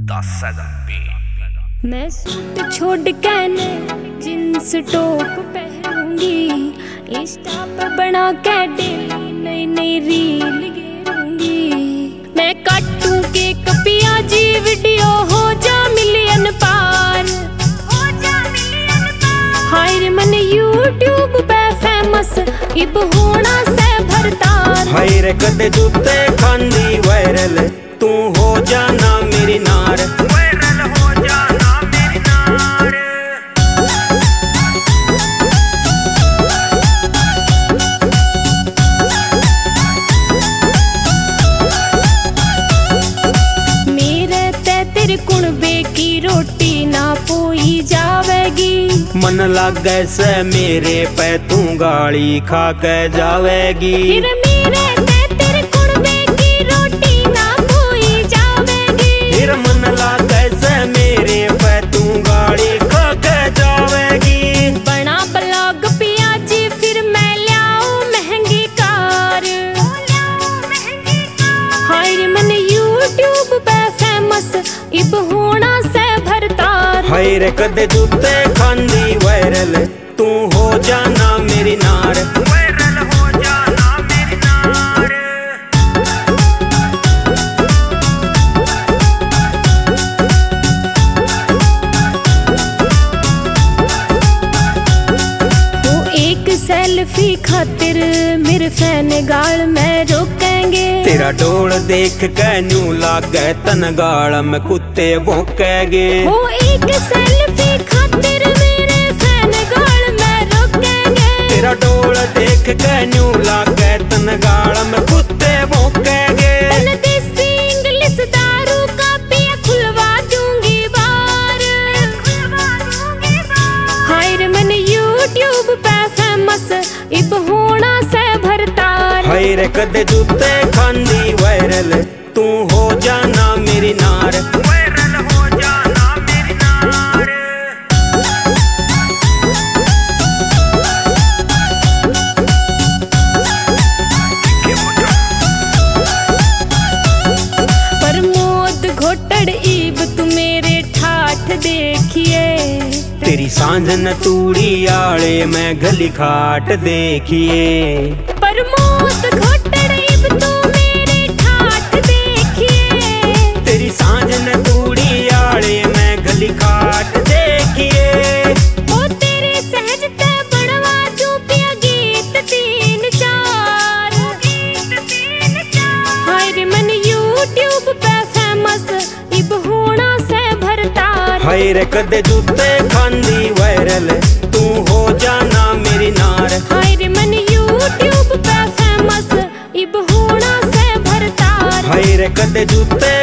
मैं सूट छोड़ के जींस टॉप पहनूंगी, इंस्टा पर बना के डेली नई नई रील घेरूंगी। मैं काटूं केक पियाजी वीडियो हो जा मिलियन पार, हाय रे मन यूट्यूब पे फेमस इब होना से भरतार। हाय रे कदे जूते खांदी वायरल तू हो जाना मेरी नार, वायरल हो जाना मेरी नार। मेरे ते तेरे कुणबे की रोटी ना पोई जावेगी, मन लागे से मेरे पे तू गाली खा के जावेगी। फिर मेरे ते तेरे कुणबे की रोटी ना पोई जावेगी, फिर मन लागे से मेरे पे तू गाली खा के जावेगी। बना ब्लॉग पियाजी फिर मैं ल्याऊं महंगी कार, हाय रे मन यूट्यूब पे फेमस इब होना से भरतार। हाय रे कदे जूते खांदी वायरल तू हो जाना मेरी नार, वायरल हो जाना मेरी नार। वो एक सेल्फी खातिर मेरे फैन गाल में रोकेंगे, तेरा डोल देख के न्यू लागे तन गाल में कुत्ते भौंकेंगे। वो एक सेल्फी खातिर मेरे फैन गाल में रोकेंगे, तेरा डोल देख के न्यू लागे तन गाल में कुत्ते भौंकेंगे। तन देसी इंग्लिश दारू का पिया खुलवा दूंगी बार, हाय रे मन यूट्यूब पे फेमस इब होना से भरतार। हाय रे कदे जूते खांदी वायरल तू हो जाना मेरी नार, वायरल हो जाना मेरी नार। प्रमोद घोटड़ ईब तू मेरे ठाठ देखिए, तेरी सांझ न तूड़ी आले में गली खाट देखिए। प्रमोद घोटड़ ईब तू मेरे ठाठ देखिए, तेरी सांझ न तूड़ी आले में गली खाट देखिए। ओ तेरे सहजते बढ़वा दूं पिया गीत तीन चार, हाय रे मन यूट्यूब पे फेमस इब होना से भरतार। हाय रे कदे जूते खांदी वायरल तू हो जाना मेरी नार, हाय रे मन यूट्यूब पे फेमस इब होना से भरतार। हाय रे कदे जूते